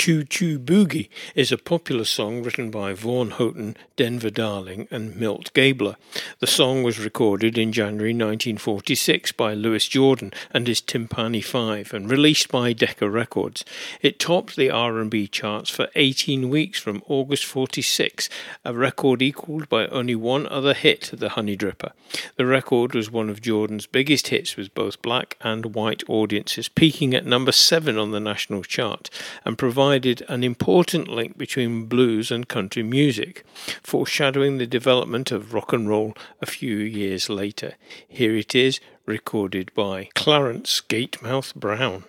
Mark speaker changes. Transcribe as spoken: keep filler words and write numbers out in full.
Speaker 1: Choo Choo Boogie is a popular song written by Vaughn Houghton, Denver Darling and Milt Gabler. The song was recorded in January nineteen forty-six by Louis Jordan and his Timpani Five and released by Decca Records. It topped the R and B charts for eighteen weeks from August forty-six, a record equalled by only one other hit, The Honey Dripper. The record was one of Jordan's biggest hits with both black and white audiences, peaking at number seven on the national chart, and provided an important link between blues and country music, foreshadowing the development of rock and roll a few years later. Here it is, recorded by Clarence Gatemouth Brown.